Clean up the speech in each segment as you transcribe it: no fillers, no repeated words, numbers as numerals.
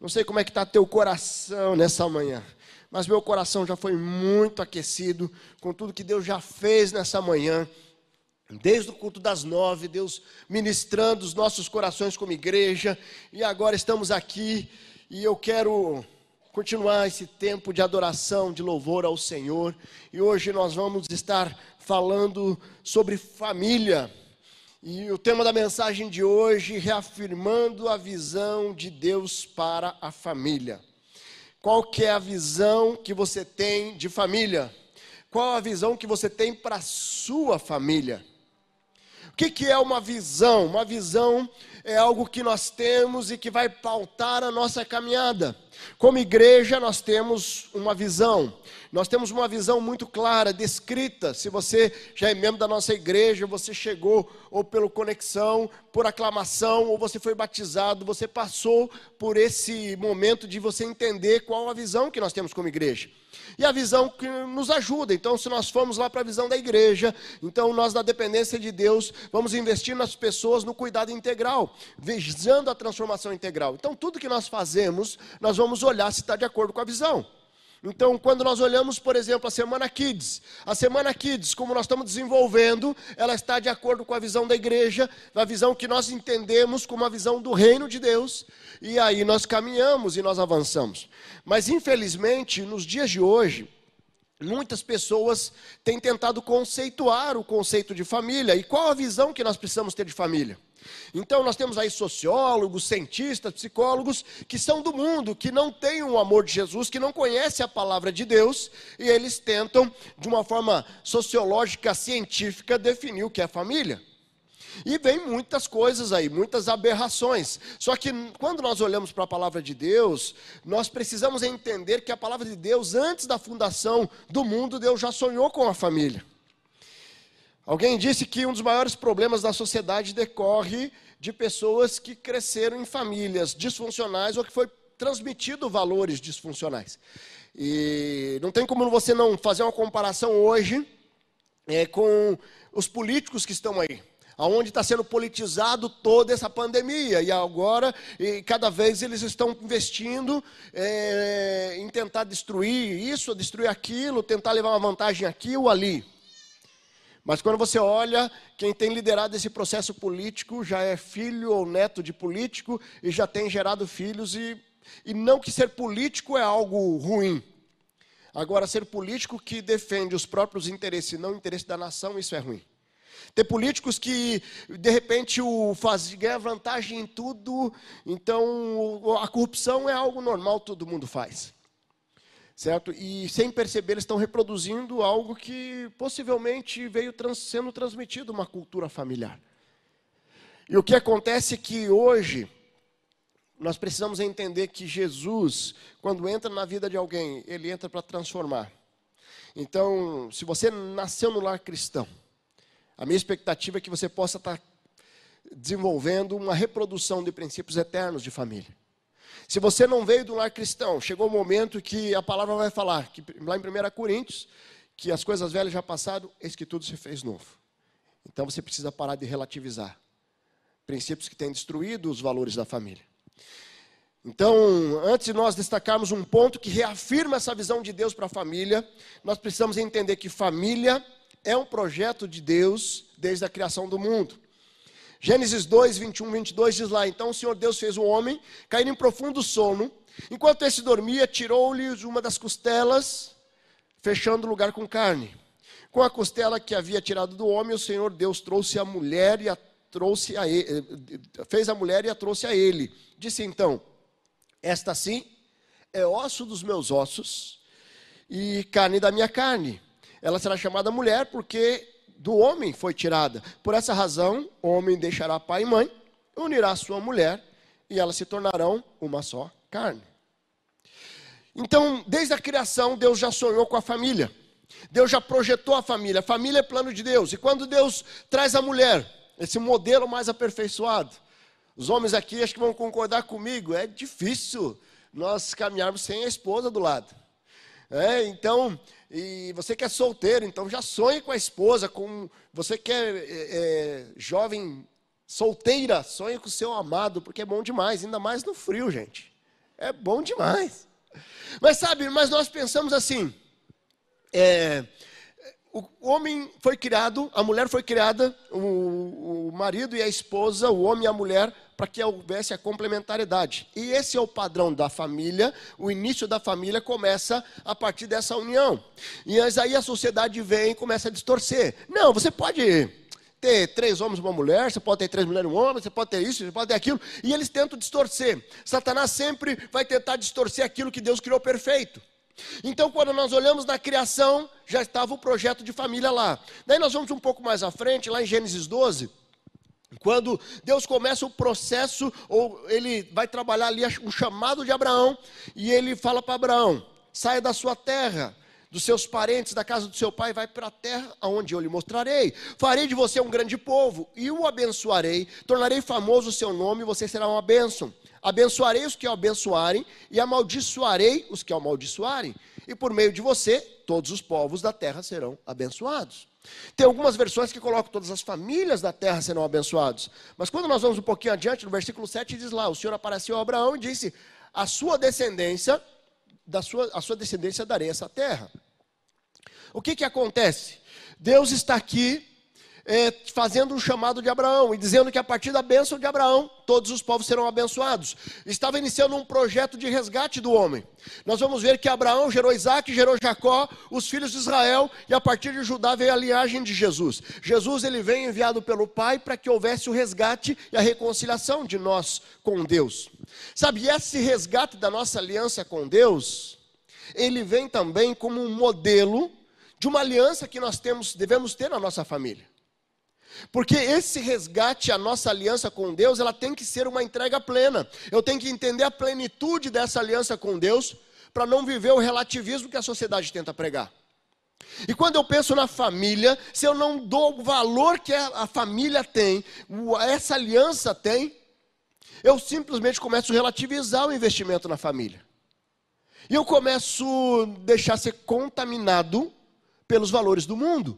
Não sei como é que está teu coração nessa manhã, mas meu coração já foi muito aquecido com tudo que Deus já fez nessa manhã. Desde o culto das 9, Deus ministrando os nossos corações como igreja. E agora estamos aqui e eu quero continuar esse tempo de adoração, de louvor ao Senhor. E hoje nós vamos estar falando sobre família. E o tema da mensagem de hoje, reafirmando a visão de Deus para a família. Qual que é a visão que você tem de família? Qual a visão que você tem para a sua família? O que é uma visão? Uma visão é algo que nós temos e que vai pautar a nossa caminhada. Como igreja, nós temos uma visão. Nós temos uma visão muito clara, descrita. Se você já é membro da nossa igreja, você chegou ou pelo conexão, por aclamação, ou você foi batizado, você passou por esse momento de você entender qual a visão que nós temos como igreja. E a visão que nos ajuda. Então, se nós formos lá para a visão da igreja, então nós, na dependência de Deus, vamos investir nas pessoas no cuidado integral, visando a transformação integral. Então, tudo que nós fazemos, nós vamos olhar se está de acordo com a visão. Então, quando nós olhamos, por exemplo, a Semana Kids, como nós estamos desenvolvendo, ela está de acordo com a visão da igreja, a visão que nós entendemos como a visão do reino de Deus, e aí nós caminhamos e nós avançamos. Mas, infelizmente, nos dias de hoje, muitas pessoas têm tentado conceituar o conceito de família, e qual a visão que nós precisamos ter de família? Então nós temos aí sociólogos, cientistas, psicólogos que são do mundo, que não têm o amor de Jesus, que não conhecem a palavra de Deus, e eles tentam, de uma forma sociológica, científica, definir o que é família. E vem muitas coisas aí, muitas aberrações. Só que quando nós olhamos para a palavra de Deus, nós precisamos entender que a palavra de Deus, antes da fundação do mundo, Deus já sonhou com a família. Alguém disse que um dos maiores problemas da sociedade decorre de pessoas que cresceram em famílias disfuncionais ou que foi transmitido valores disfuncionais. E não tem como você não fazer uma comparação hoje com os políticos que estão aí, aonde está sendo politizado toda essa pandemia, e agora, cada vez eles estão investindo em tentar destruir isso, destruir aquilo, tentar levar uma vantagem aqui ou ali. Mas quando você olha, quem tem liderado esse processo político já é filho ou neto de político e já tem gerado filhos, e não que ser político é algo ruim. Agora, ser político que defende os próprios interesses e não o interesse da nação, isso é ruim. Ter políticos que, de repente, ganham vantagem em tudo, então a corrupção é algo normal, todo mundo faz. Certo? E sem perceber, eles estão reproduzindo algo que possivelmente veio sendo transmitido, uma cultura familiar. E o que acontece é que hoje, nós precisamos entender que Jesus, quando entra na vida de alguém, ele entra para transformar. Então, se você nasceu no lar cristão, a minha expectativa é que você possa estar desenvolvendo uma reprodução de princípios eternos de família. Se você não veio do lar cristão, chegou o momento que a palavra vai falar, que, lá em 1 Coríntios, que as coisas velhas já passaram, eis que tudo se fez novo. Então você precisa parar de relativizar princípios que têm destruído os valores da família. Então, antes de nós destacarmos um ponto que reafirma essa visão de Deus para a família, nós precisamos entender que família é um projeto de Deus desde a criação do mundo. Gênesis 2, 21, 22 diz lá: então o Senhor Deus fez o homem cair em profundo sono. Enquanto esse dormia, tirou-lhe uma das costelas, fechando o lugar com carne. Com a costela que havia tirado do homem, o Senhor Deus trouxe a mulher e fez a mulher e a trouxe a ele. Disse então: esta sim é osso dos meus ossos e carne da minha carne. Ela será chamada mulher porque do homem foi tirada. Por essa razão, o homem deixará pai e mãe, unirá sua mulher, e elas se tornarão uma só carne. Então, desde a criação, Deus já sonhou com a família. Deus já projetou a família. A família é plano de Deus. E quando Deus traz a mulher, esse modelo mais aperfeiçoado, os homens aqui acho que vão concordar comigo, é difícil nós caminharmos sem a esposa do lado. Então, e você que é solteiro, então já sonhe com a esposa, você que é jovem solteira, sonhe com o seu amado, porque é bom demais, ainda mais no frio, gente. É bom demais. Mas sabe, mas nós pensamos assim, o homem foi criado, a mulher foi criada, o marido e a esposa, o homem e a mulher, para que houvesse a complementariedade. E esse é o padrão da família, o início da família começa a partir dessa união. E aí a sociedade vem e começa a distorcer. Não, você pode ter 3 homens e uma mulher, você pode ter 3 mulheres e um homem, você pode ter isso, você pode ter aquilo, e eles tentam distorcer. Satanás sempre vai tentar distorcer aquilo que Deus criou perfeito. Então, quando nós olhamos na criação, já estava o projeto de família lá. Daí nós vamos um pouco mais à frente, lá em Gênesis 12, quando Deus começa o processo, ou ele vai trabalhar ali um chamado de Abraão, e ele fala para Abraão, saia da sua terra, dos seus parentes, da casa do seu pai, vai para a terra aonde eu lhe mostrarei. Farei de você um grande povo, e o abençoarei, tornarei famoso o seu nome, e você será uma bênção. Abençoarei os que o abençoarem, e amaldiçoarei os que o amaldiçoarem. E por meio de você, todos os povos da terra serão abençoados. Tem algumas versões que colocam todas as famílias da terra serão abençoados. Mas quando nós vamos um pouquinho adiante, no versículo 7 diz lá, o Senhor apareceu a Abraão e disse, a sua descendência darei essa terra. O que acontece? Deus está aqui fazendo um chamado de Abraão e dizendo que a partir da bênção de Abraão, todos os povos serão abençoados. Estava iniciando um projeto de resgate do homem. Nós vamos ver que Abraão gerou Isaac, gerou Jacó, os filhos de Israel, e a partir de Judá veio a linhagem de Jesus. Jesus, ele vem enviado pelo Pai para que houvesse o resgate e a reconciliação de nós com Deus. Sabe, esse resgate da nossa aliança com Deus, ele vem também como um modelo de uma aliança que nós devemos ter na nossa família. Porque esse resgate, a nossa aliança com Deus, ela tem que ser uma entrega plena. Eu tenho que entender a plenitude dessa aliança com Deus, para não viver o relativismo que a sociedade tenta pregar. E quando eu penso na família, se eu não dou o valor que a família tem, essa aliança tem, eu simplesmente começo a relativizar o investimento na família. E eu começo a deixar ser contaminado pelos valores do mundo.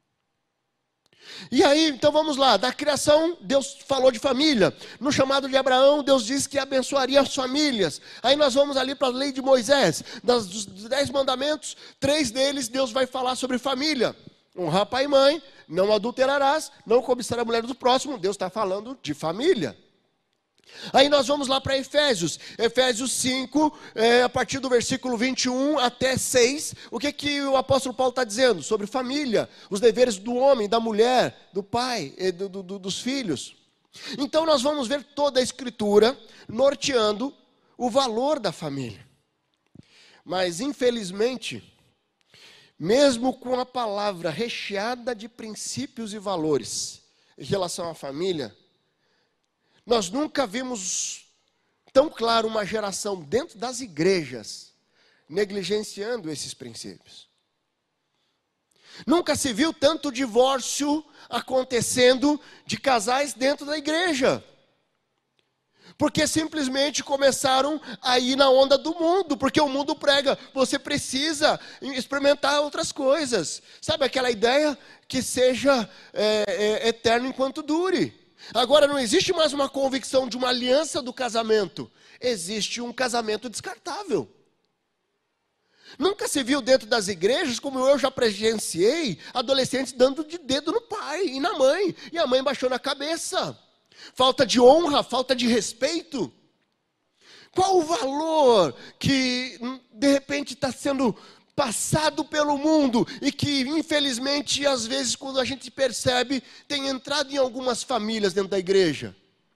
E aí, então vamos lá, da criação, Deus falou de família. No chamado de Abraão, Deus disse que abençoaria as famílias. Aí nós vamos ali para a lei de Moisés. Dos 10 mandamentos, 3 deles, Deus vai falar sobre família. Honrar pai e mãe, não adulterarás, não cobiçarás a mulher do próximo. Deus está falando de família. Aí nós vamos lá para Efésios 5, a partir do versículo 21 até 6, o que o apóstolo Paulo está dizendo? Sobre família, os deveres do homem, da mulher, do pai, dos filhos. Então nós vamos ver toda a escritura norteando o valor da família. Mas infelizmente, mesmo com a palavra recheada de princípios e valores em relação à família, nós nunca vimos tão claro uma geração dentro das igrejas negligenciando esses princípios. Nunca se viu tanto divórcio acontecendo de casais dentro da igreja. Porque simplesmente começaram a ir na onda do mundo, porque o mundo prega, você precisa experimentar outras coisas. Sabe aquela ideia que seja eterno enquanto dure? Agora não existe mais uma convicção de uma aliança do casamento, existe um casamento descartável. Nunca se viu dentro das igrejas, como eu já presenciei, adolescentes dando de dedo no pai e na mãe, e a mãe baixou na cabeça. Falta de honra, falta de respeito. Qual o valor que de repente está sendo passado pelo mundo e que infelizmente às vezes quando a gente percebe tem entrado em algumas famílias dentro da igreja?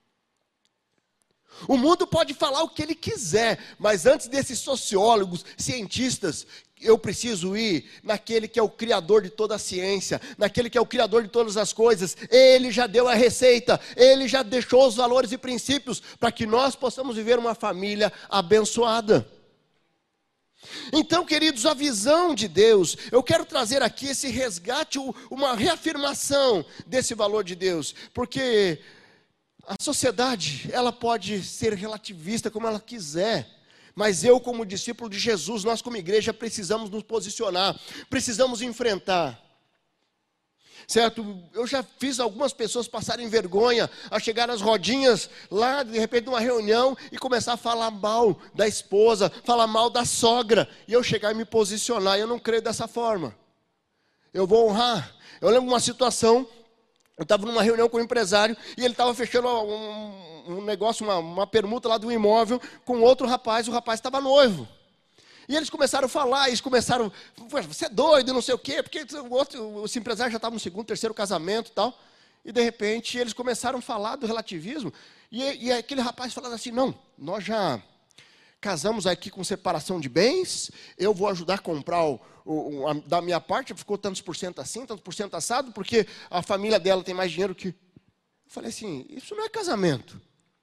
O mundo pode falar o que ele quiser, mas antes desses sociólogos, cientistas, eu preciso ir naquele que é o criador de toda a ciência, naquele que é o criador de todas as coisas. Ele já deu a receita, ele já deixou os valores e princípios para que nós possamos viver uma família abençoada. Então, queridos, a visão de Deus, eu quero trazer aqui esse resgate, uma reafirmação desse valor de Deus, porque a sociedade, ela pode ser relativista como ela quiser, mas eu como discípulo de Jesus, nós como igreja precisamos nos posicionar, precisamos enfrentar. certo? Eu já fiz algumas pessoas passarem vergonha, a chegar nas rodinhas lá, de repente, numa reunião, e começar a falar mal da esposa, falar mal da sogra, e eu chegar e me posicionar. Eu não creio dessa forma. Eu vou honrar. Eu lembro de uma situação, eu estava numa reunião com um empresário, e ele estava fechando um negócio, uma permuta lá de um imóvel, com outro rapaz, o rapaz estava noivo. E eles começaram a falar, você é doido, não sei o quê, porque esse empresário já estava no segundo, terceiro casamento e tal. E de repente eles começaram a falar do relativismo. E aquele rapaz falando assim, não, nós já casamos aqui com separação de bens, eu vou ajudar a comprar da minha parte, ficou tantos por cento assim, tantos por cento assado, porque a família dela tem mais dinheiro que... Eu falei assim, isso não é casamento.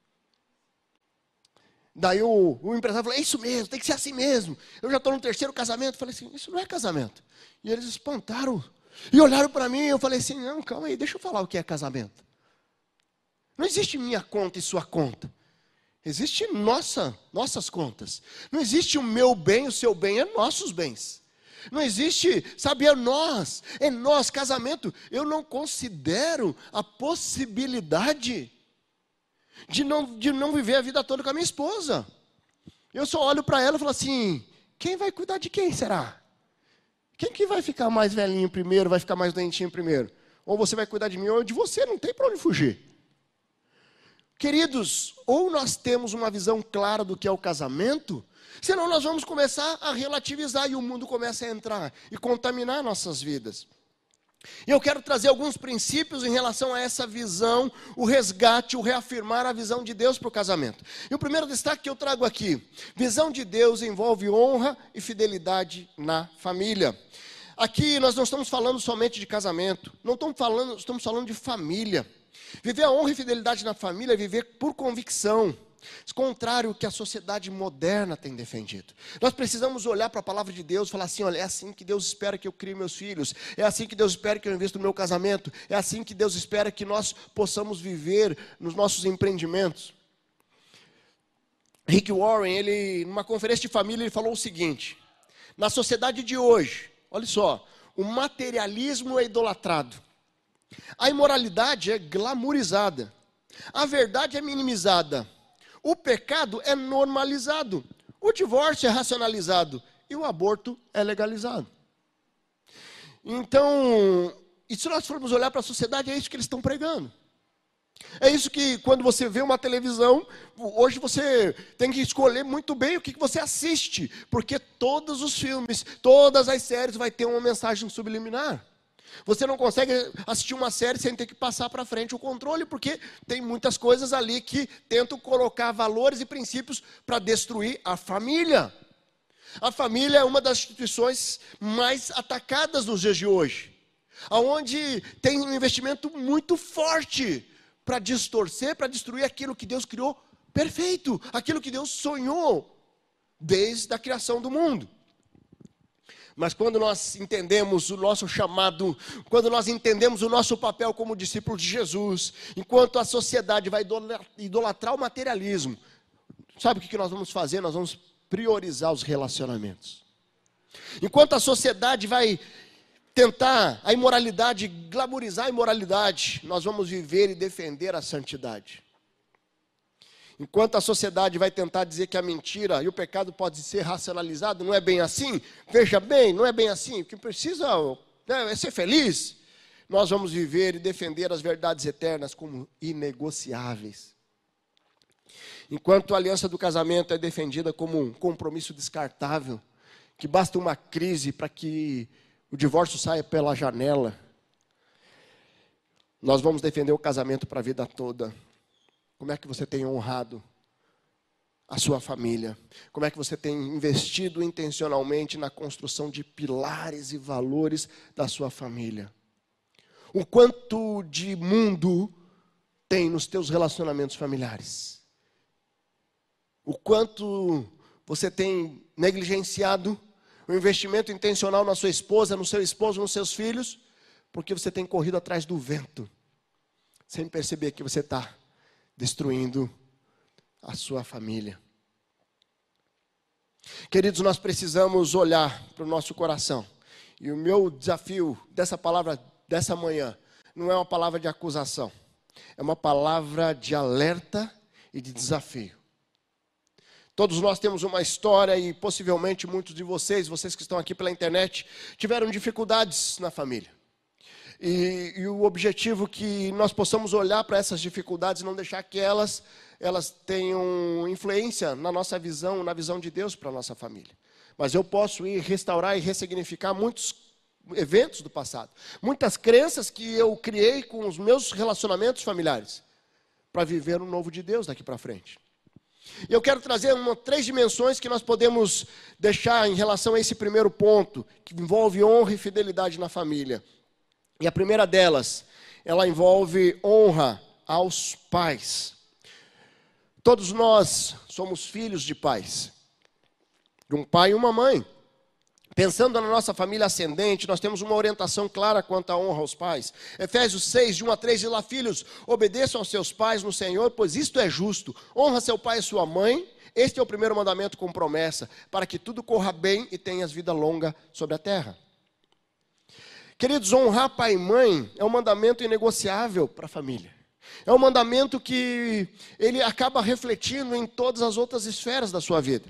Daí o empresário falou, é isso mesmo, tem que ser assim mesmo. Eu já estou no terceiro casamento. Eu falei assim, isso não é casamento. E eles espantaram e olharam para mim. Eu falei assim, não, calma aí, deixa eu falar o que é casamento. Não existe minha conta e sua conta. Existe nossas contas. Não existe o meu bem, o seu bem, é nossos bens. Não existe, sabe, é nós, casamento. Eu não considero a possibilidade de não viver a vida toda com a minha esposa. Eu só olho para ela e falo assim, quem vai cuidar de quem será? Quem que vai ficar mais velhinho primeiro, vai ficar mais doentinho primeiro? Ou você vai cuidar de mim ou de você, não tem para onde fugir. Queridos, ou nós temos uma visão clara do que é o casamento, senão nós vamos começar a relativizar e o mundo começa a entrar e contaminar nossas vidas. E eu quero trazer alguns princípios em relação a essa visão, o resgate, o reafirmar a visão de Deus para o casamento. E o primeiro destaque que eu trago aqui, visão de Deus envolve honra e fidelidade na família. Aqui nós não estamos falando somente de casamento, estamos falando de família. Viver a honra e fidelidade na família é viver por convicção. Contrário ao que a sociedade moderna tem defendido. Nós precisamos olhar para a palavra de Deus e falar assim, olha, é assim que Deus espera que eu crie meus filhos, é assim que Deus espera que eu invista no meu casamento, é assim que Deus espera que nós possamos viver nos nossos empreendimentos. Rick Warren, ele, numa conferência de família, ele falou o seguinte, na sociedade de hoje, olha só, o materialismo é idolatrado, a imoralidade é glamourizada, a verdade é minimizada, o pecado é normalizado, o divórcio é racionalizado e o aborto é legalizado. Então, e se nós formos olhar para a sociedade, é isso que eles estão pregando. É isso que quando você vê uma televisão, hoje você tem que escolher muito bem o que você assiste, porque todos os filmes, todas as séries vai ter uma mensagem subliminar. Você não consegue assistir uma série sem ter que passar para frente o controle, porque tem muitas coisas ali que tentam colocar valores e princípios para destruir a família. A família é uma das instituições mais atacadas nos dias de hoje, onde tem um investimento muito forte para distorcer, para destruir aquilo que Deus criou perfeito, aquilo que Deus sonhou desde a criação do mundo. Mas quando nós entendemos o nosso chamado, quando nós entendemos o nosso papel como discípulos de Jesus, enquanto a sociedade vai idolatrar o materialismo, sabe o que nós vamos fazer? Nós vamos priorizar os relacionamentos. Enquanto a sociedade vai tentar a imoralidade, glamourizar a imoralidade, nós vamos viver e defender a santidade. Enquanto a sociedade vai tentar dizer que a mentira e o pecado pode ser racionalizado, não é bem assim, veja bem, não é bem assim, o que precisa é ser feliz, nós vamos viver e defender as verdades eternas como inegociáveis. Enquanto a aliança do casamento é defendida como um compromisso descartável, que basta uma crise para que o divórcio saia pela janela, nós vamos defender o casamento para a vida toda. Como é que você tem honrado a sua família? Como é que você tem investido intencionalmente na construção de pilares e valores da sua família? O quanto de mundo tem nos teus relacionamentos familiares? O quanto você tem negligenciado o investimento intencional na sua esposa, no seu esposo, nos seus filhos, porque você tem corrido atrás do vento, sem perceber que você está destruindo a sua família. Queridos, nós precisamos olhar para o nosso coração. E o meu desafio dessa palavra dessa manhã não é uma palavra de acusação, é uma palavra de alerta e de desafio. Todos nós temos uma história e possivelmente muitos de vocês que estão aqui pela internet, tiveram dificuldades na família. E o objetivo é que nós possamos olhar para essas dificuldades e não deixar que elas tenham influência na nossa visão, na visão de Deus para a nossa família. Mas eu posso ir restaurar e ressignificar muitos eventos do passado, muitas crenças que eu criei com os meus relacionamentos familiares, para viver o novo de Deus daqui para frente. E eu quero trazer 3 dimensões que nós podemos deixar em relação a esse primeiro ponto, que envolve honra e fidelidade na família. E a primeira delas, ela envolve honra aos pais. Todos nós somos filhos de pais, de um pai e uma mãe. Pensando na nossa família ascendente, nós temos uma orientação clara quanto à honra aos pais. Efésios 6, de 1 a 3, diz lá: filhos, obedeçam aos seus pais no Senhor, pois isto é justo. Honra seu pai e sua mãe, este é o primeiro mandamento com promessa, para que tudo corra bem e tenhas vida longa sobre a terra. Queridos, honrar pai e mãe é um mandamento inegociável para a família. É um mandamento que ele acaba refletindo em todas as outras esferas da sua vida.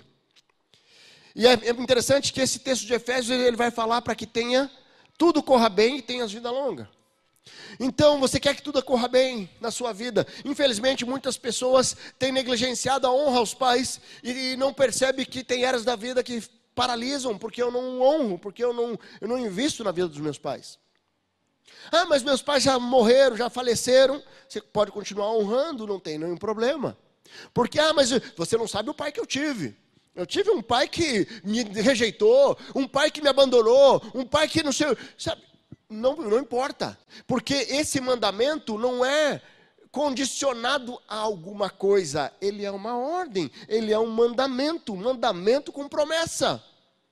E é interessante que esse texto de Efésios, ele vai falar para que tudo corra bem e tenhas vida longa. Então, você quer que tudo corra bem na sua vida. Infelizmente, muitas pessoas têm negligenciado a honra aos pais e não percebem que tem áreas da vida que paralisam, porque eu não honro, porque eu não invisto na vida dos meus pais. Ah, mas meus pais já morreram, já faleceram. Você pode continuar honrando, não tem nenhum problema. Porque, mas você não sabe o pai que eu tive. Eu tive um pai que me rejeitou, um pai que me abandonou, um pai que não sei, sabe? Não importa, porque esse mandamento não é condicionado a alguma coisa, ele é uma ordem, ele é um mandamento com promessa.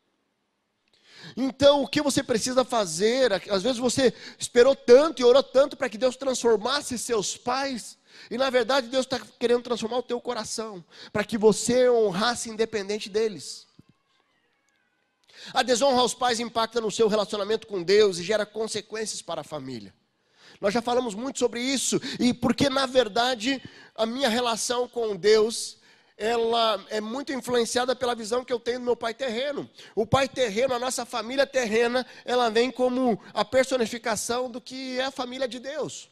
Então, o que você precisa fazer? Às vezes você esperou tanto e orou tanto para que Deus transformasse seus pais, e na verdade Deus está querendo transformar o teu coração, para que você honrasse independente deles. A desonra aos pais impacta no seu relacionamento com Deus e gera consequências para a família. Nós já falamos muito sobre isso, e porque na verdade a minha relação com Deus, ela é muito influenciada pela visão que eu tenho do meu pai terreno. O pai terreno, a nossa família terrena, ela vem como a personificação do que é a família de Deus.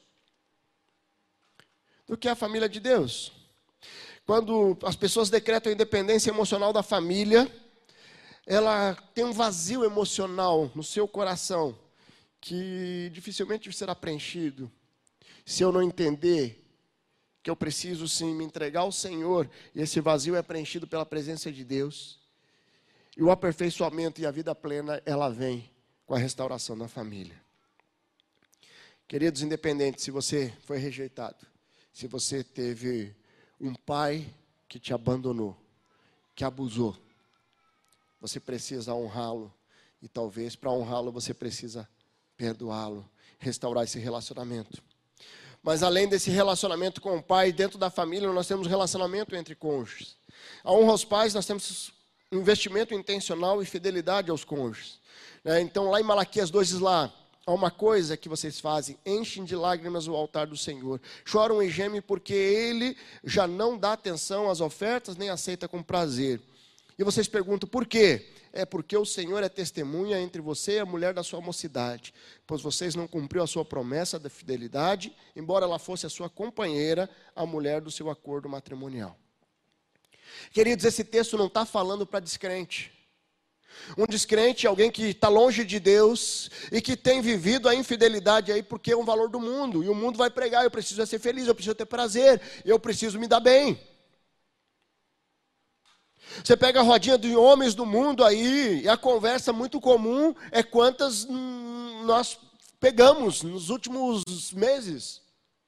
Do que é a família de Deus. Quando as pessoas decretam a independência emocional da família, ela tem um vazio emocional no seu coração, que dificilmente será preenchido, se eu não entender que eu preciso sim me entregar ao Senhor, e esse vazio é preenchido pela presença de Deus, e o aperfeiçoamento e a vida plena, ela vem com a restauração da família. Queridos, independente se você foi rejeitado, se você teve um pai que te abandonou, que abusou, você precisa honrá-lo, e talvez para honrá-lo você precisa perdoá-lo, restaurar esse relacionamento. Mas além desse relacionamento com o pai, dentro da família nós temos relacionamento entre cônjuges. A honra aos pais, nós temos investimento intencional e fidelidade aos cônjuges. Então lá em Malaquias 2 diz lá: há uma coisa que vocês fazem, enchem de lágrimas o altar do Senhor, choram e gemem porque Ele já não dá atenção às ofertas, nem aceita com prazer. E vocês perguntam, por quê? É porque o Senhor é testemunha entre você e a mulher da sua mocidade, pois vocês não cumpriram a sua promessa da fidelidade, embora ela fosse a sua companheira, a mulher do seu acordo matrimonial. Queridos, esse texto não está falando para descrente. Um descrente é alguém que está longe de Deus e que tem vivido a infidelidade aí porque é um valor do mundo. E o mundo vai pregar, eu preciso ser feliz, eu preciso ter prazer, eu preciso me dar bem. Você pega a rodinha de homens do mundo aí, e a conversa muito comum é quantas nós pegamos nos últimos meses.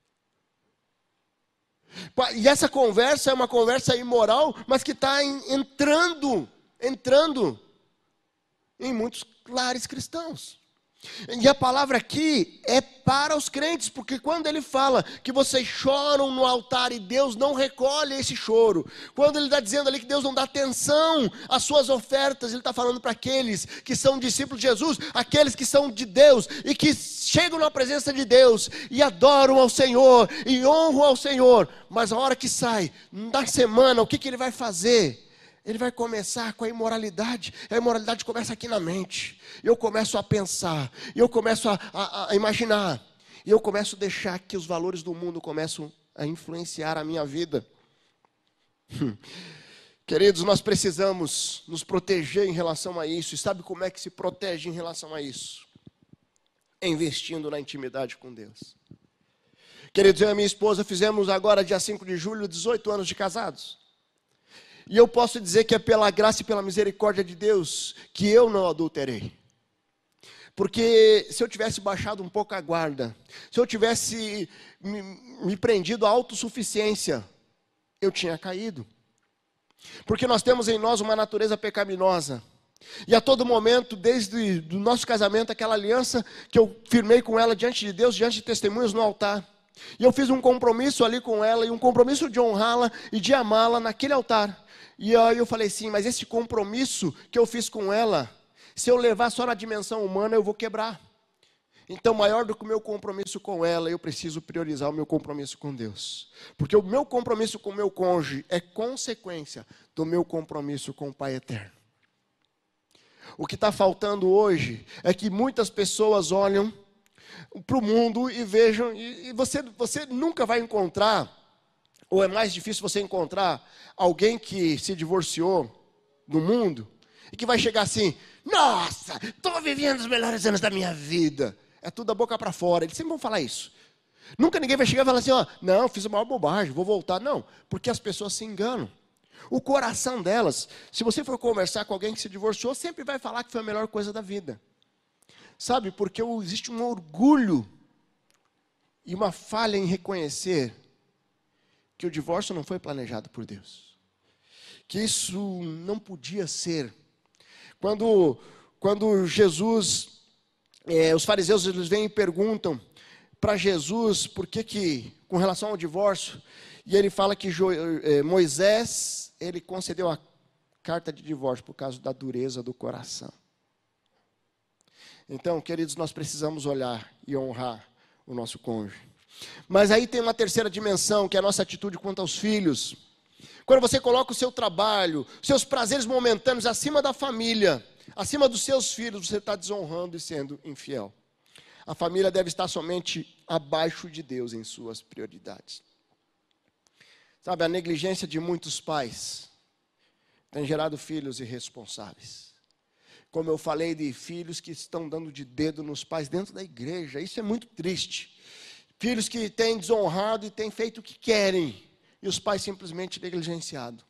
E essa conversa é uma conversa imoral, mas que está entrando em muitos lares cristãos. E a palavra aqui é para os crentes, porque quando ele fala que vocês choram no altar e Deus não recolhe esse choro, quando ele está dizendo ali que Deus não dá atenção às suas ofertas, ele está falando para aqueles que são discípulos de Jesus, aqueles que são de Deus e que chegam na presença de Deus e adoram ao Senhor e honram ao Senhor, mas a hora que sai, na semana, o que ele vai fazer? Ele vai começar com a imoralidade começa aqui na mente, eu começo a pensar, eu começo a imaginar, e eu começo a deixar que os valores do mundo começam a influenciar a minha vida. Queridos, nós precisamos nos proteger em relação a isso, e sabe como é que se protege em relação a isso? Investindo na intimidade com Deus. Queridos, eu e a minha esposa fizemos agora, dia 5 de julho, 18 anos de casados. E eu posso dizer que é pela graça e pela misericórdia de Deus que eu não adulterei. Porque se eu tivesse baixado um pouco a guarda, se eu tivesse me prendido à autossuficiência, eu tinha caído. Porque nós temos em nós uma natureza pecaminosa. E a todo momento, desde o nosso casamento, aquela aliança que eu firmei com ela diante de Deus, diante de testemunhas no altar. E eu fiz um compromisso ali com ela, e um compromisso de honrá-la e de amá-la naquele altar. E aí eu falei assim, mas esse compromisso que eu fiz com ela, se eu levar só na dimensão humana, eu vou quebrar. Então, maior do que o meu compromisso com ela, eu preciso priorizar o meu compromisso com Deus. Porque o meu compromisso com o meu cônjuge é consequência do meu compromisso com o Pai Eterno. O que está faltando hoje é que muitas pessoas olham para o mundo e vejam, e você nunca vai encontrar, ou é mais difícil você encontrar alguém que se divorciou no mundo e que vai chegar assim, nossa, estou vivendo os melhores anos da minha vida. É tudo da boca para fora, eles sempre vão falar isso. Nunca ninguém vai chegar e falar assim, ó, não, fiz uma maior bobagem, vou voltar. Não, porque as pessoas se enganam. O coração delas, se você for conversar com alguém que se divorciou, sempre vai falar que foi a melhor coisa da vida. Sabe, porque existe um orgulho e uma falha em reconhecer que o divórcio não foi planejado por Deus. Que isso não podia ser. Quando Jesus, os fariseus eles vêm e perguntam para Jesus por que com relação ao divórcio, e ele fala que Moisés, ele concedeu a carta de divórcio por causa da dureza do coração. Então, queridos, nós precisamos olhar e honrar o nosso cônjuge. Mas aí tem uma terceira dimensão, que é a nossa atitude quanto aos filhos. Quando você coloca o seu trabalho, seus prazeres momentâneos acima da família, acima dos seus filhos, você está desonrando e sendo infiel. A família deve estar somente abaixo de Deus em suas prioridades. Sabe, a negligência de muitos pais tem gerado filhos irresponsáveis. Como eu falei, de filhos que estão dando de dedo nos pais dentro da igreja. Isso é muito triste. Filhos que têm desonrado e têm feito o que querem. E os pais simplesmente negligenciado.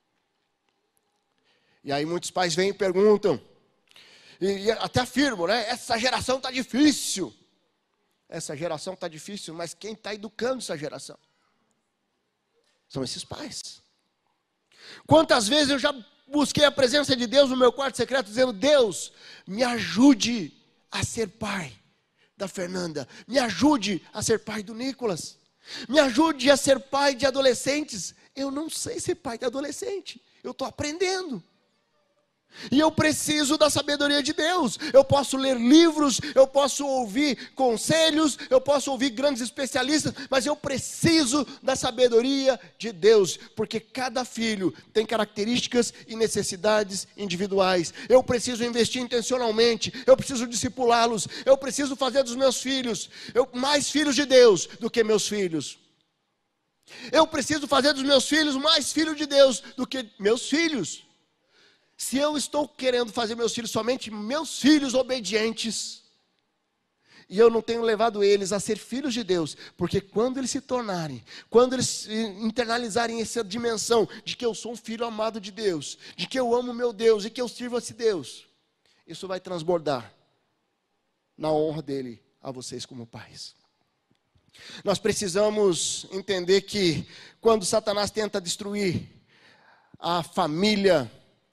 E aí muitos pais vêm e perguntam. E até afirmam, né? Essa geração está difícil. Essa geração está difícil, mas quem está educando essa geração? São esses pais. Quantas vezes eu já busquei a presença de Deus no meu quarto secreto, dizendo, Deus, me ajude a ser pai da Fernanda, me ajude a ser pai do Nicolas, me ajude a ser pai de adolescentes. Eu não sei ser pai de adolescente, eu estou aprendendo. E eu preciso da sabedoria de Deus. Eu posso ler livros, eu posso ouvir conselhos, eu posso ouvir grandes especialistas, mas eu preciso da sabedoria de Deus, porque cada filho tem características e necessidades individuais. Eu preciso investir intencionalmente, eu preciso discipulá-los, eu preciso fazer dos meus filhos mais filhos de Deus do que meus filhos. Eu preciso fazer dos meus filhos mais filhos de Deus do que meus filhos. Se eu estou querendo fazer meus filhos somente meus filhos obedientes, e eu não tenho levado eles a ser filhos de Deus, porque quando eles se tornarem, quando eles internalizarem essa dimensão de que eu sou um filho amado de Deus, de que eu amo meu Deus e que eu sirvo a esse Deus, isso vai transbordar na honra dele a vocês como pais. Nós precisamos entender que quando Satanás tenta destruir a família,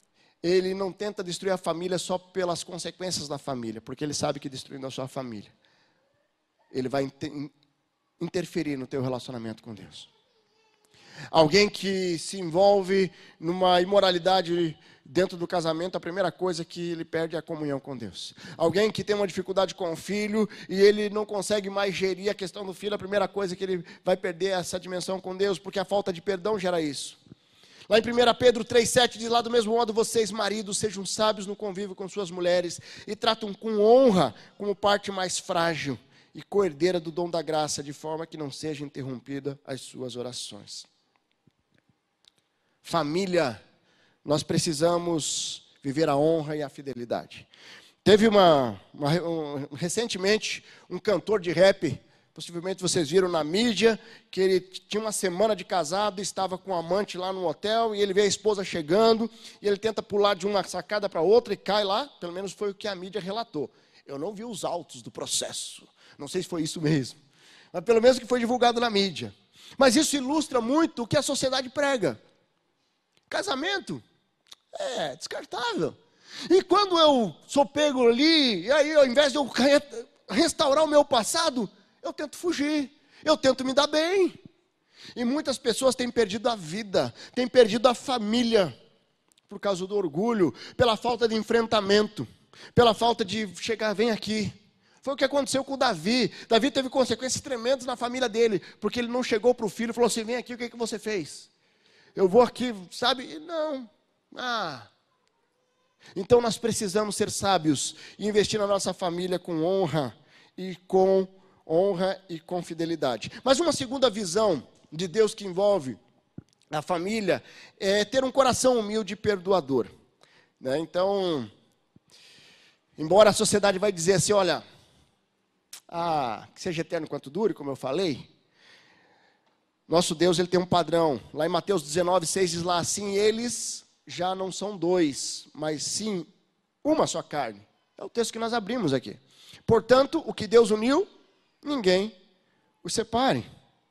ele não tenta destruir a família só pelas consequências da família, porque ele sabe que destruindo a sua família, ele vai interferir no teu relacionamento com Deus. Alguém que se envolve numa imoralidade dentro do casamento, a primeira coisa que ele perde é a comunhão com Deus. Alguém que tem uma dificuldade com o filho e ele não consegue mais gerir a questão do filho, a primeira coisa que ele vai perder é essa dimensão com Deus, porque a falta de perdão gera isso. Lá em 1 Pedro 3,7 diz lá: do mesmo modo vocês, maridos, sejam sábios no convívio com suas mulheres e tratam com honra como parte mais frágil e coerdeira do dom da graça, de forma que não seja interrompida as suas orações. Família, nós precisamos viver a honra e a fidelidade. Teve recentemente um cantor de rap, possivelmente vocês viram na mídia, que ele tinha uma semana de casado, estava com um amante lá no hotel, e ele vê a esposa chegando, e ele tenta pular de uma sacada para outra e cai lá, pelo menos foi o que a mídia relatou. Eu não vi os autos do processo, não sei se foi isso mesmo, mas pelo menos que foi divulgado na mídia. Mas isso ilustra muito o que a sociedade prega. Casamento é descartável. E quando eu sou pego ali, e aí ao invés de eu restaurar o meu passado, eu tento fugir, eu tento me dar bem. E muitas pessoas têm perdido a vida, têm perdido a família, por causa do orgulho, pela falta de enfrentamento, pela falta de chegar, vem aqui. Foi o que aconteceu com o Davi. Davi teve consequências tremendas na família dele, porque ele não chegou para o filho e falou assim: vem aqui, o que você fez? Eu vou aqui, sabe? E não. Então nós precisamos ser sábios e investir na nossa família com honra e com fidelidade. Mas uma segunda visão de Deus que envolve a família é ter um coração humilde e perdoador. Né? Então, embora a sociedade vai dizer assim, olha, que seja eterno enquanto dure, como eu falei, nosso Deus ele tem um padrão. Lá em Mateus 19:6 diz lá assim: eles já não são dois, mas sim uma só carne. É o texto que nós abrimos aqui. Portanto, o que Deus uniu, ninguém os separe.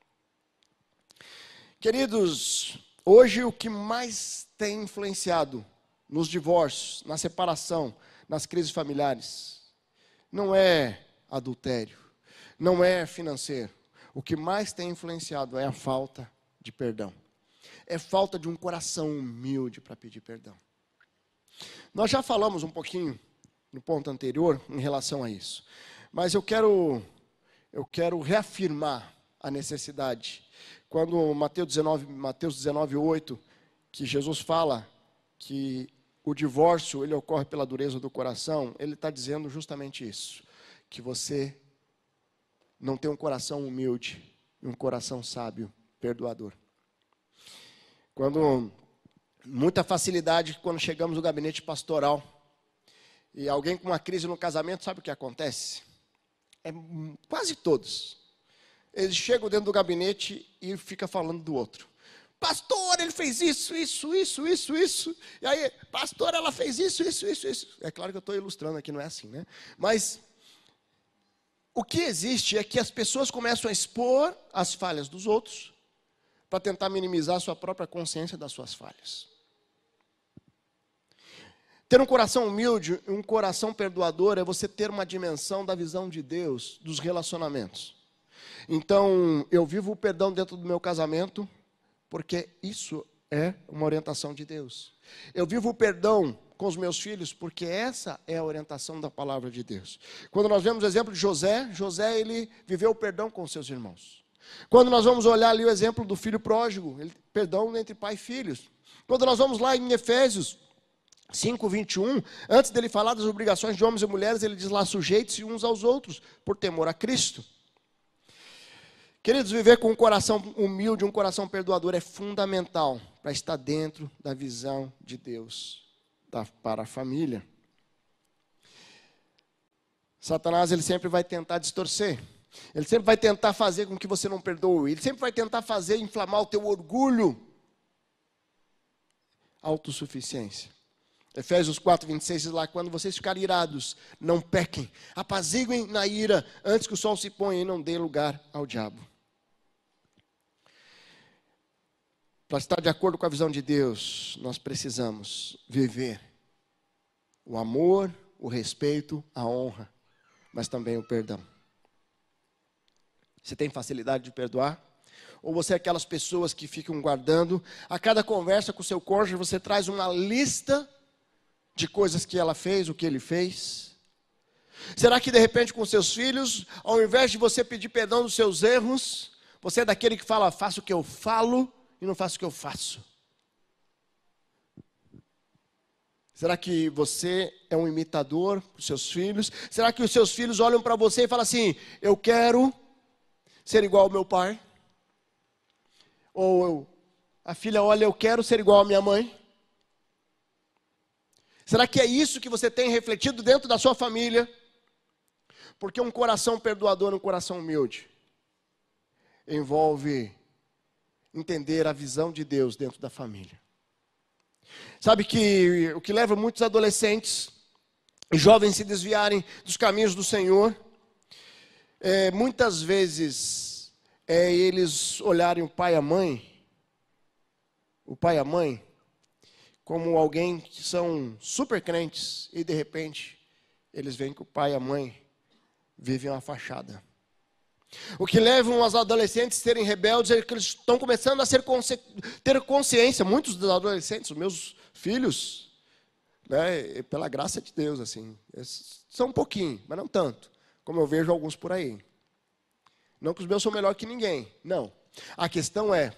Queridos, hoje o que mais tem influenciado nos divórcios, na separação, nas crises familiares, não é adultério, não é financeiro. O que mais tem influenciado é a falta de perdão. É falta de um coração humilde para pedir perdão. Nós já falamos um pouquinho no ponto anterior em relação a isso. Mas eu quero reafirmar a necessidade. Quando Mateus 19:8, que Jesus fala que o divórcio ele ocorre pela dureza do coração, ele está dizendo justamente isso. Que você não tem um coração humilde e um coração sábio, perdoador. Muita facilidade quando chegamos no gabinete pastoral e alguém com uma crise no casamento, sabe o que acontece? Quase todos. Eles chegam dentro do gabinete e ficam falando do outro. Pastor, ele fez isso. E aí, pastor, ela fez isso. É claro que eu estou ilustrando aqui, não é assim, né? Mas o que existe é que as pessoas começam a expor as falhas dos outros para tentar minimizar a sua própria consciência das suas falhas. Ter um coração humilde, um coração perdoador, é você ter uma dimensão da visão de Deus, dos relacionamentos. Então, eu vivo o perdão dentro do meu casamento, porque isso é uma orientação de Deus. Eu vivo o perdão com os meus filhos, porque essa é a orientação da palavra de Deus. Quando nós vemos o exemplo de José, ele viveu o perdão com os seus irmãos. Quando nós vamos olhar ali o exemplo do filho pródigo, perdão entre pai e filhos. Quando nós vamos lá em Efésios 5:21, antes dele falar das obrigações de homens e mulheres, ele diz lá: sujeitem-se uns aos outros, por temor a Cristo. Queridos, viver com um coração humilde, um coração perdoador é fundamental para estar dentro da visão de Deus para a família. Satanás, ele sempre vai tentar distorcer. Ele sempre vai tentar fazer com que você não perdoe. Ele sempre vai tentar inflamar o teu orgulho. Autossuficiência. Efésios 4:26 diz lá: quando vocês ficarem irados, não pequem. Apaziguem na ira antes que o sol se ponha e não dê lugar ao diabo. Para estar de acordo com a visão de Deus, nós precisamos viver o amor, o respeito, a honra, mas também o perdão. Você tem facilidade de perdoar? Ou você é aquelas pessoas que ficam guardando? A cada conversa com o seu cônjuge, você traz uma lista de coisas que ela fez, o que ele fez? Será que de repente com seus filhos, ao invés de você pedir perdão dos seus erros, você é daquele que fala, faço o que eu falo e não faço o que eu faço? Será que você é um imitador dos seus filhos? Será que os seus filhos olham para você e falam assim, eu quero ser igual ao meu pai? Ou a filha olha, eu quero ser igual à minha mãe? Será que é isso que você tem refletido dentro da sua família? Porque um coração perdoador, um coração humilde, envolve entender a visão de Deus dentro da família. Sabe que o que leva muitos adolescentes e jovens se desviarem dos caminhos do Senhor, muitas vezes eles olharem o pai e a mãe, como alguém que são super crentes e de repente eles veem que o pai e a mãe vivem uma fachada. O que leva os adolescentes a serem rebeldes é que eles estão começando a ter consciência, muitos dos adolescentes, os meus filhos, né, pela graça de Deus, assim, são um pouquinho, mas não tanto, como eu vejo alguns por aí. Não que os meus são melhor que ninguém, não. A questão é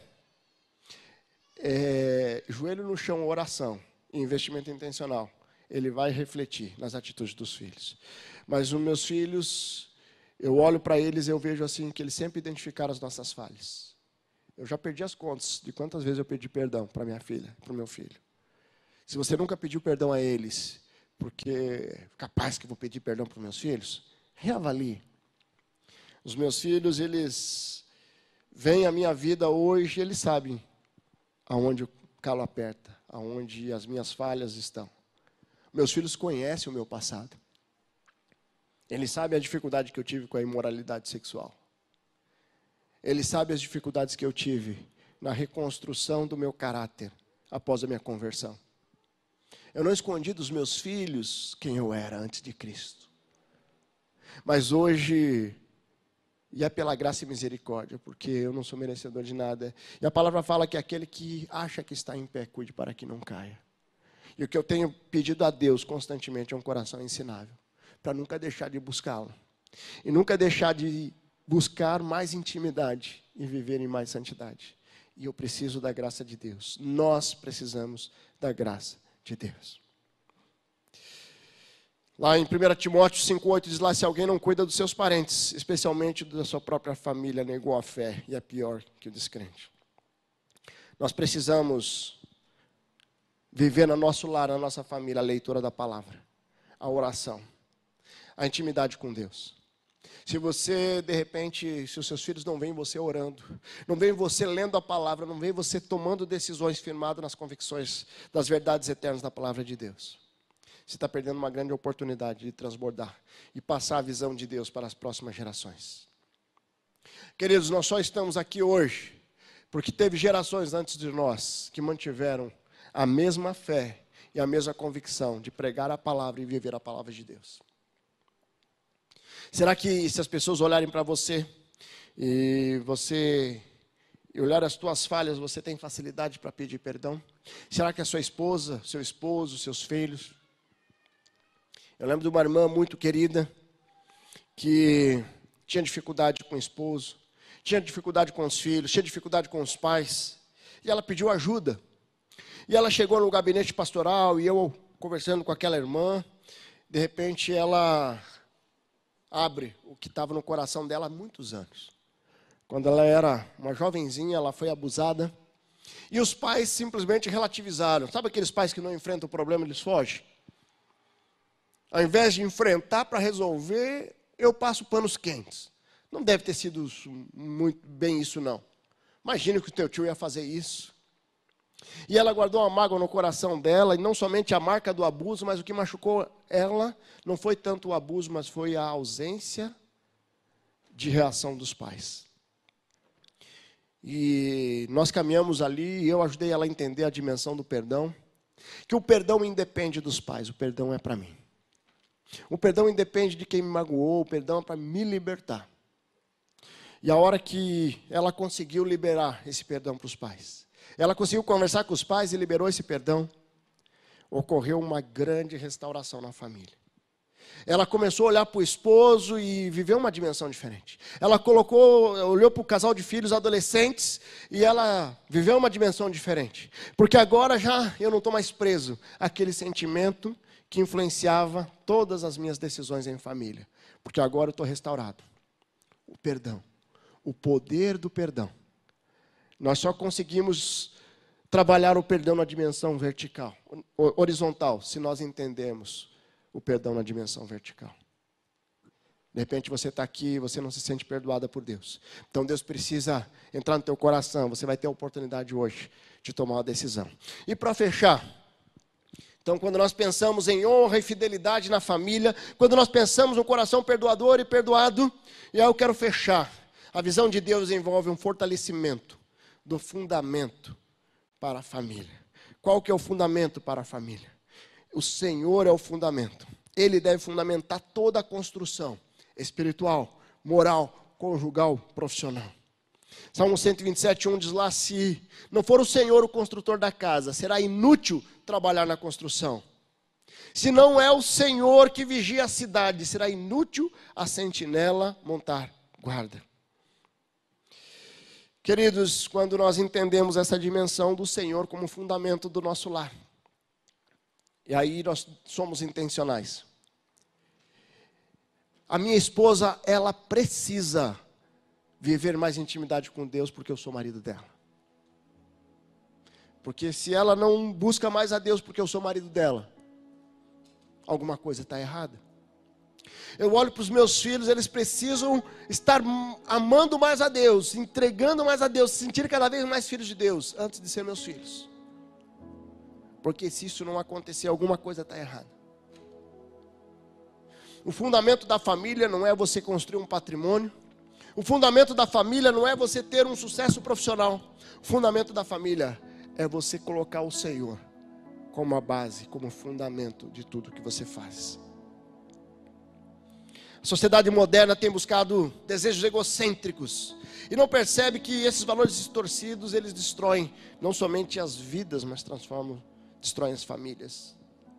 joelho no chão, oração e investimento intencional. Ele vai refletir nas atitudes dos filhos. Mas os meus filhos, eu olho para eles e eu vejo assim que eles sempre identificaram as nossas falhas. Eu já perdi as contas de quantas vezes eu pedi perdão para minha filha, para o meu filho. Se você nunca pediu perdão a eles, porque capaz que vou pedir perdão para os meus filhos, reavalie. Os meus filhos, eles veem a minha vida hoje, eles sabem aonde o calo aperta, aonde as minhas falhas estão. Meus filhos conhecem o meu passado. Eles sabem a dificuldade que eu tive com a imoralidade sexual. Eles sabem as dificuldades que eu tive na reconstrução do meu caráter após a minha conversão. Eu não escondi dos meus filhos quem eu era antes de Cristo. Mas hoje, e é pela graça e misericórdia, porque eu não sou merecedor de nada. E a palavra fala que aquele que acha que está em pé, cuide para que não caia. E o que eu tenho pedido a Deus constantemente é um coração ensinável, para nunca deixar de buscá-lo. E nunca deixar de buscar mais intimidade e viver em mais santidade. E eu preciso da graça de Deus. Nós precisamos da graça de Deus. Lá em 1 Timóteo 5,8 diz lá, se alguém não cuida dos seus parentes, especialmente da sua própria família, negou a fé e é pior que o descrente. Nós precisamos viver no nosso lar, na nossa família, a leitura da palavra, a oração, a intimidade com Deus. Se você, de repente, se os seus filhos não veem você orando, não veem você lendo a palavra, não veem você tomando decisões firmadas nas convicções das verdades eternas da palavra de Deus, você está perdendo uma grande oportunidade de transbordar e passar a visão de Deus para as próximas gerações. Queridos, nós só estamos aqui hoje porque teve gerações antes de nós que mantiveram a mesma fé e a mesma convicção de pregar a palavra e viver a palavra de Deus. Será que se as pessoas olharem para você e olhar as tuas falhas, você tem facilidade para pedir perdão? Será que a sua esposa, seu esposo, seus filhos? Eu lembro de uma irmã muito querida que tinha dificuldade com o esposo, tinha dificuldade com os filhos, tinha dificuldade com os pais, e ela pediu ajuda. E ela chegou no gabinete pastoral e eu conversando com aquela irmã, de repente ela abre o que estava no coração dela há muitos anos. Quando ela era uma jovenzinha, ela foi abusada. E os pais simplesmente relativizaram. Sabe aqueles pais que não enfrentam o problema, eles fogem? Ao invés de enfrentar para resolver, eu passo panos quentes. Não deve ter sido muito bem isso, não. Imagina que o teu tio ia fazer isso. E ela guardou uma mágoa no coração dela, e não somente a marca do abuso, mas o que machucou ela não foi tanto o abuso, mas foi a ausência de reação dos pais. E nós caminhamos ali, e eu ajudei ela a entender a dimensão do perdão. que o perdão independe dos pais, o perdão é para mim. O perdão independe de quem me magoou, o perdão é para me libertar. E a hora que ela conseguiu liberar esse perdão para os pais, ela conseguiu conversar com os pais e liberou esse perdão, ocorreu uma grande restauração na família. Ela começou a olhar para o esposo e viveu uma dimensão diferente. Ela olhou para o casal de filhos adolescentes e ela viveu uma dimensão diferente. Porque agora já eu não estou mais preso àquele sentimento que influenciava todas as minhas decisões em família. Porque agora eu estou restaurado. O perdão, o poder do perdão. Nós só conseguimos trabalhar o perdão na dimensão vertical, horizontal, se nós entendemos o perdão na dimensão vertical. De repente você está aqui e você não se sente perdoada por Deus. Então Deus precisa entrar no teu coração. Você vai ter a oportunidade hoje de tomar uma decisão. E para fechar, então quando nós pensamos em honra e fidelidade na família, quando nós pensamos no coração perdoador e perdoado, e aí eu quero fechar. A visão de Deus envolve um fortalecimento do fundamento para a família. Qual que é o fundamento para a família? O Senhor é o fundamento. Ele deve fundamentar toda a construção espiritual, moral, conjugal, profissional. Salmo 127:1 diz lá: se não for o Senhor o construtor da casa, será inútil trabalhar na construção. Se não é o Senhor que vigia a cidade, será inútil a sentinela montar guarda. Queridos, quando nós entendemos essa dimensão do Senhor como fundamento do nosso lar, e aí nós somos intencionais. A minha esposa, ela precisa viver mais intimidade com Deus porque eu sou marido dela. Porque se ela não busca mais a Deus porque eu sou marido dela, alguma coisa está errada. Eu olho para os meus filhos, eles precisam estar amando mais a Deus, entregando mais a Deus, se sentir cada vez mais filhos de Deus, antes de ser meus filhos. Porque se isso não acontecer, alguma coisa está errada. O fundamento da família não é você construir um patrimônio. O fundamento da família não é você ter um sucesso profissional. O fundamento da família é você colocar o Senhor como a base, como fundamento de tudo que você faz. A sociedade moderna tem buscado desejos egocêntricos e não percebe que esses valores distorcidos, eles destroem não somente as vidas, mas destroem as famílias.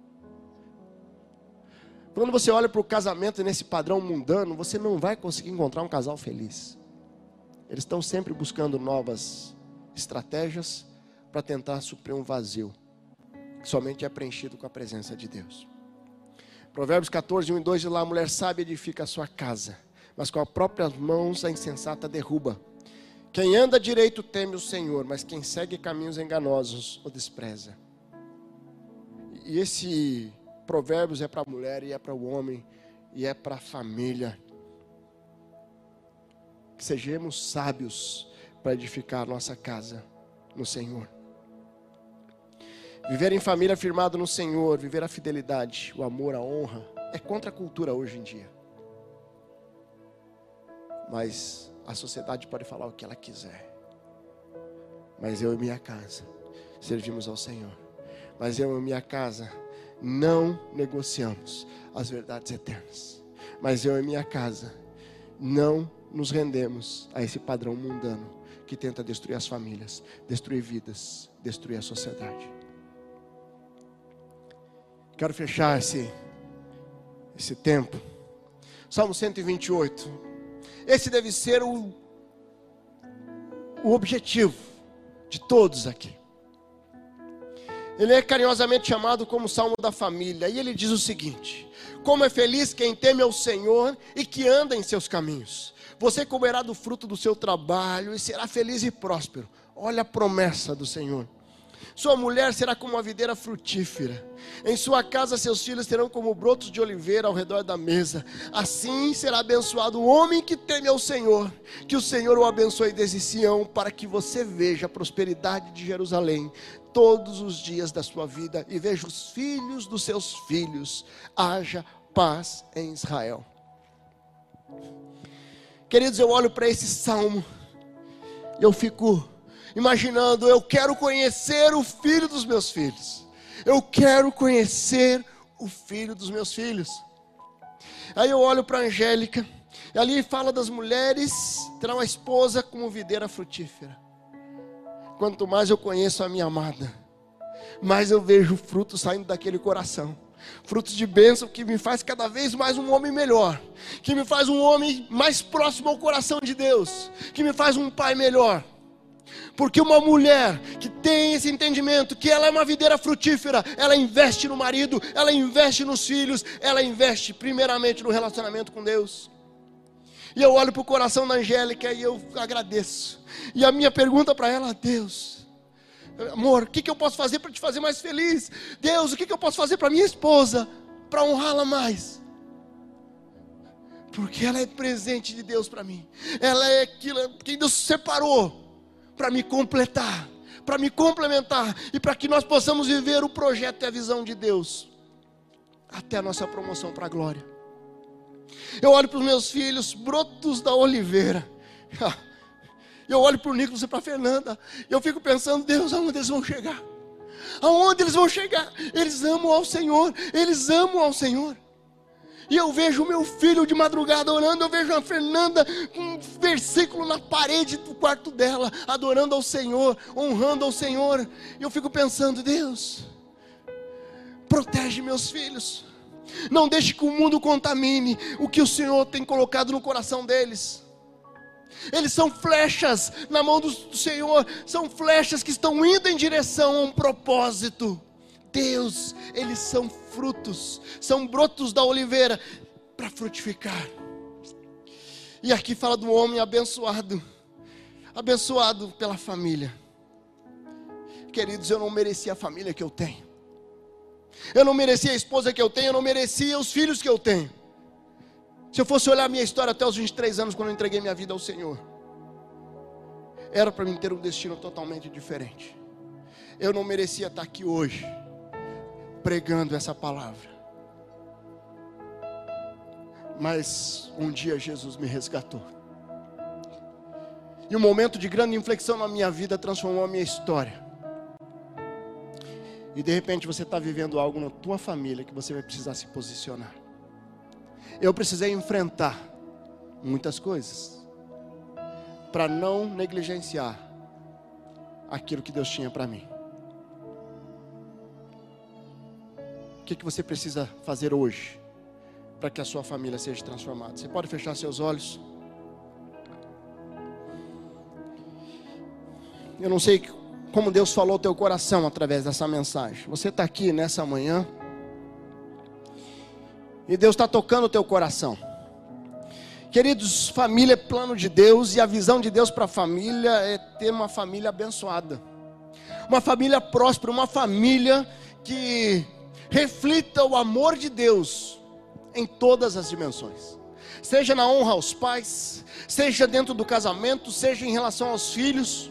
Quando você olha para o casamento nesse padrão mundano, você não vai conseguir encontrar um casal feliz. Eles estão sempre buscando novas estratégias para tentar suprir um vazio, que somente é preenchido com a presença de Deus. Provérbios 14:1-2 diz lá: a mulher sábia edifica a sua casa, mas com as próprias mãos a insensata derruba. Quem anda direito teme o Senhor, mas quem segue caminhos enganosos o despreza. E esse Provérbios é para a mulher e é para o homem e é para a família. Que sejamos sábios para edificar a nossa casa no Senhor. Viver em família firmado no Senhor, viver a fidelidade, o amor, a honra, é contra a cultura hoje em dia. Mas a sociedade pode falar o que ela quiser. Mas eu e minha casa servimos ao Senhor. Mas eu e minha casa não negociamos as verdades eternas. Mas eu e minha casa não nos rendemos a esse padrão mundano que tenta destruir as famílias, destruir vidas, destruir a sociedade. Quero fechar esse tempo. Salmo 128. Esse deve ser o objetivo de todos aqui. Ele é carinhosamente chamado como Salmo da Família. E ele diz o seguinte: como é feliz quem teme ao Senhor e que anda em seus caminhos. Você comerá do fruto do seu trabalho e será feliz e próspero. Olha a promessa do Senhor. Sua mulher será como uma videira frutífera. Em sua casa seus filhos serão como brotos de oliveira ao redor da mesa. Assim será abençoado o homem que teme ao Senhor. Que o Senhor o abençoe desde Sião, para que você veja a prosperidade de Jerusalém todos os dias da sua vida e veja os filhos dos seus filhos. Haja paz em Israel. Queridos, eu olho para esse salmo e eu fico imaginando, eu quero conhecer o filho dos meus filhos. Eu quero conhecer o filho dos meus filhos. Aí eu olho para a Angélica, e ali fala das mulheres, terá uma esposa como videira frutífera. Quanto mais eu conheço a minha amada, mais eu vejo frutos saindo daquele coração. Frutos de bênção que me faz cada vez mais um homem melhor, que me faz um homem mais próximo ao coração de Deus, que me faz um pai melhor. Porque uma mulher que tem esse entendimento, que ela é uma videira frutífera, ela investe no marido, ela investe nos filhos, ela investe primeiramente no relacionamento com Deus. E eu olho para o coração da Angélica e eu agradeço. E a minha pergunta para ela: Deus, amor, o que eu posso fazer para te fazer mais feliz? Deus, o que eu posso fazer para minha esposa, para honrá-la mais? Porque ela é presente de Deus para mim. Ela é aquilo que Deus separou para me completar, para me complementar, e para que nós possamos viver o projeto e a visão de Deus, até a nossa promoção para a glória. Eu olho para os meus filhos, brotos da oliveira. Eu olho para o Nicolas e para a Fernanda, e eu fico pensando: Deus, aonde eles vão chegar? Aonde eles vão chegar? Eles amam ao Senhor, eles amam ao Senhor. E eu vejo o meu filho de madrugada orando, eu vejo a Fernanda com um versículo na parede do quarto dela, adorando ao Senhor, honrando ao Senhor. E eu fico pensando: Deus, protege meus filhos, não deixe que o mundo contamine o que o Senhor tem colocado no coração deles. Eles são flechas na mão do Senhor, são flechas que estão indo em direção a um propósito. Deus, eles são frutos, são brotos da oliveira para frutificar. E aqui fala do homem abençoado, abençoado pela família. Queridos, eu não merecia a família que eu tenho, eu não merecia a esposa que eu tenho, eu não merecia os filhos que eu tenho. Se eu fosse olhar a minha história até os 23 anos, quando eu entreguei minha vida ao Senhor, era para mim ter um destino totalmente diferente. Eu não merecia estar aqui hoje, pregando essa palavra. Mas um dia Jesus me resgatou. E um momento de grande inflexão na minha vida transformou a minha história. E de repente você está vivendo algo na tua família que você vai precisar se posicionar. Eu precisei enfrentar muitas coisas para não negligenciar aquilo que Deus tinha para mim. O que você precisa fazer hoje para que a sua família seja transformada? Você pode fechar seus olhos? Eu não sei como Deus falou ao teu coração através dessa mensagem. Você está aqui nessa manhã e Deus está tocando o teu coração. Queridos, família é plano de Deus, e a visão de Deus para a família é ter uma família abençoada, uma família próspera, uma família que reflita o amor de Deus em todas as dimensões. Seja na honra aos pais, seja dentro do casamento, seja em relação aos filhos.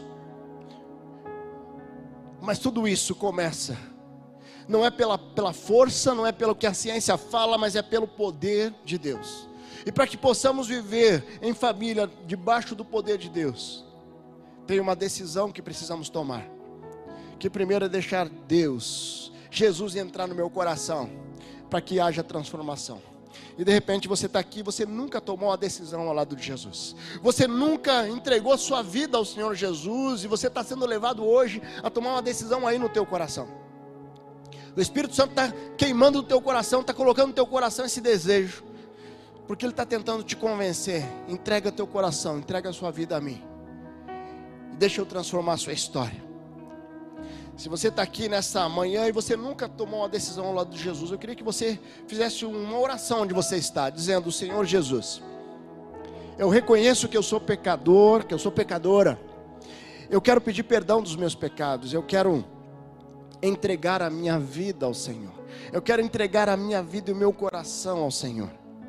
Mas tudo isso começa, não é pela força, não é pelo que a ciência fala, mas é pelo poder de Deus. E para que possamos viver em família debaixo do poder de Deus, tem uma decisão que precisamos tomar. Que primeiro é deixar Deus, Jesus, entrar no meu coração, para que haja transformação. E de repente você está aqui, você nunca tomou uma decisão ao lado de Jesus, você nunca entregou a sua vida ao Senhor Jesus, e você está sendo levado hoje a tomar uma decisão aí no teu coração. O Espírito Santo está queimando o teu coração, está colocando no teu coração esse desejo, porque Ele está tentando te convencer. Entrega teu coração, entrega a sua vida a mim, e deixa eu transformar a sua história. Se você está aqui nessa manhã e você nunca tomou uma decisão ao lado de Jesus, eu queria que você fizesse uma oração onde você está, dizendo: Senhor Jesus, eu reconheço que eu sou pecador, que eu sou pecadora. Eu quero pedir perdão dos meus pecados. Eu quero entregar a minha vida ao Senhor. Eu quero entregar a minha vida e o meu coração ao Senhor.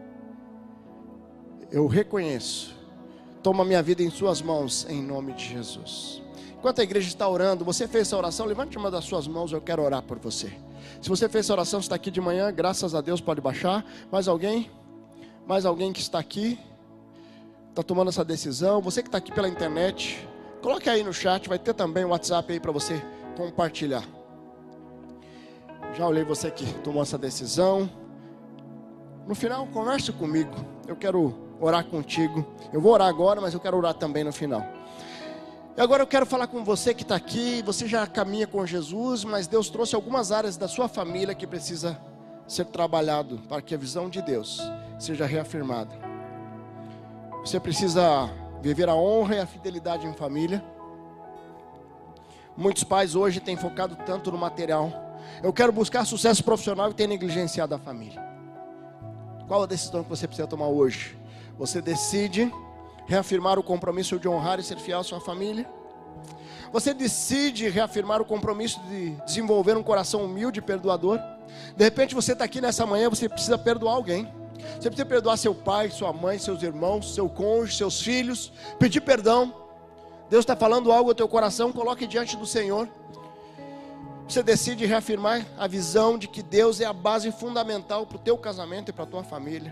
Eu reconheço. Toma minha vida em suas mãos, em nome de Jesus. Enquanto a igreja está orando, você fez essa oração? Levante uma das suas mãos, eu quero orar por você. Se você fez essa oração, está aqui de manhã, graças a Deus, pode baixar. Mais alguém? Mais alguém que está aqui, está tomando essa decisão? Você que está aqui pela internet, coloque aí no chat, vai ter também o WhatsApp aí para você compartilhar. Já olhei você que tomou essa decisão. No final, converse comigo. Eu quero orar contigo. Eu vou orar agora, mas eu quero orar também no final. E agora eu quero falar com você que está aqui. Você já caminha com Jesus, mas Deus trouxe algumas áreas da sua família que precisa ser trabalhado para que a visão de Deus seja reafirmada. Você precisa viver a honra e a fidelidade em família. Muitos pais hoje têm focado tanto no material. Eu quero buscar sucesso profissional e ter negligenciado a família. Qual a decisão que você precisa tomar hoje? Você decide reafirmar o compromisso de honrar e ser fiel à sua família? Você decide reafirmar o compromisso de desenvolver um coração humilde e perdoador? De repente você está aqui nessa manhã, você precisa perdoar alguém. Você precisa perdoar seu pai, sua mãe, seus irmãos, seu cônjuge, seus filhos. Pedir perdão. Deus está falando algo ao teu coração, coloque diante do Senhor. Você decide reafirmar a visão de que Deus é a base fundamental para o teu casamento e para a tua família.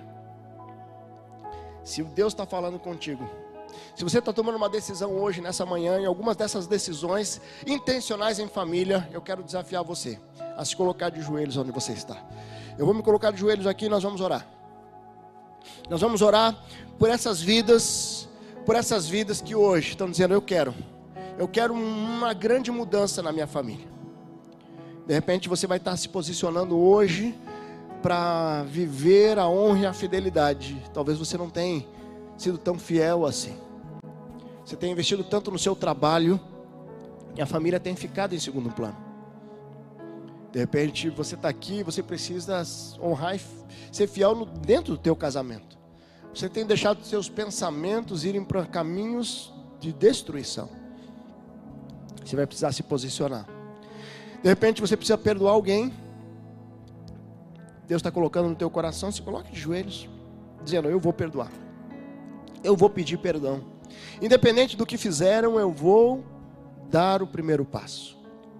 Se Deus está falando contigo, se você está tomando uma decisão hoje, nessa manhã, e algumas dessas decisões intencionais em família, eu quero desafiar você a se colocar de joelhos onde você está. Eu vou me colocar de joelhos aqui e nós vamos orar. Nós vamos orar por essas vidas que hoje estão dizendo, eu quero uma grande mudança na minha família. De repente você vai estar se posicionando hoje para viver a honra e a fidelidade. Talvez você não tenha sido tão fiel assim. Você tem investido tanto no seu trabalho e a família tem ficado em segundo plano. De repente você está aqui, você precisa honrar e ser fiel dentro do teu casamento. Você tem deixado seus pensamentos irem para caminhos de destruição. Você vai precisar se posicionar. De repente você precisa perdoar alguém. Deus está colocando no teu coração, se coloque de joelhos, dizendo, eu vou perdoar. Eu vou pedir perdão. Independente do que fizeram, eu vou dar o primeiro passo.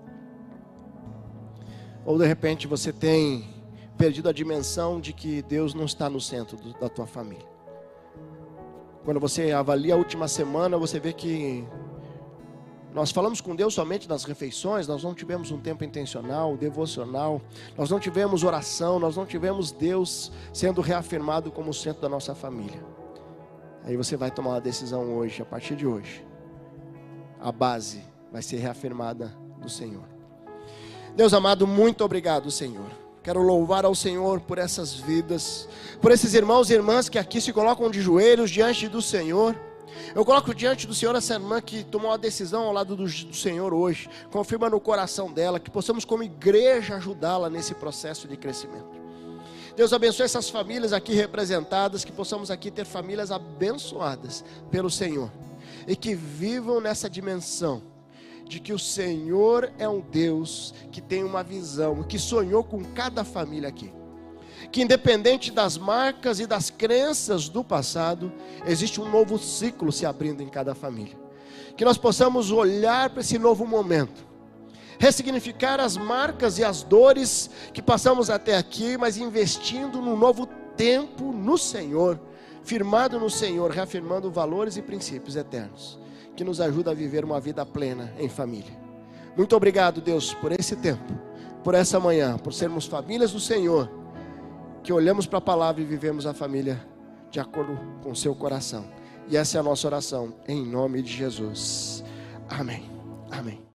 Ou de repente você tem perdido a dimensão de que Deus não está no centro da tua família. Quando você avalia a última semana, você vê que nós falamos com Deus somente nas refeições, nós não tivemos um tempo intencional, devocional, nós não tivemos oração, nós não tivemos Deus sendo reafirmado como o centro da nossa família. Aí você vai tomar uma decisão hoje, a partir de hoje. A base vai ser reafirmada do Senhor. Deus amado, muito obrigado, Senhor. Quero louvar ao Senhor por essas vidas, por esses irmãos e irmãs que aqui se colocam de joelhos diante do Senhor. Eu coloco diante do Senhor essa irmã que tomou uma decisão ao lado do Senhor hoje. Confirma no coração dela, que possamos como igreja ajudá-la nesse processo de crescimento. Deus abençoe essas famílias aqui representadas, que possamos aqui ter famílias abençoadas pelo Senhor. E que vivam nessa dimensão de que o Senhor é um Deus que tem uma visão, que sonhou com cada família aqui. Que independente das marcas e das crenças do passado, existe um novo ciclo se abrindo em cada família. Que nós possamos olhar para esse novo momento, ressignificar as marcas e as dores que passamos até aqui, mas investindo num novo tempo no Senhor, firmado no Senhor, reafirmando valores e princípios eternos, que nos ajuda a viver uma vida plena em família. Muito obrigado, Deus, por esse tempo, por essa manhã, por sermos famílias do Senhor, que olhamos para a palavra e vivemos a família de acordo com o seu coração. E essa é a nossa oração, em nome de Jesus. Amém. Amém.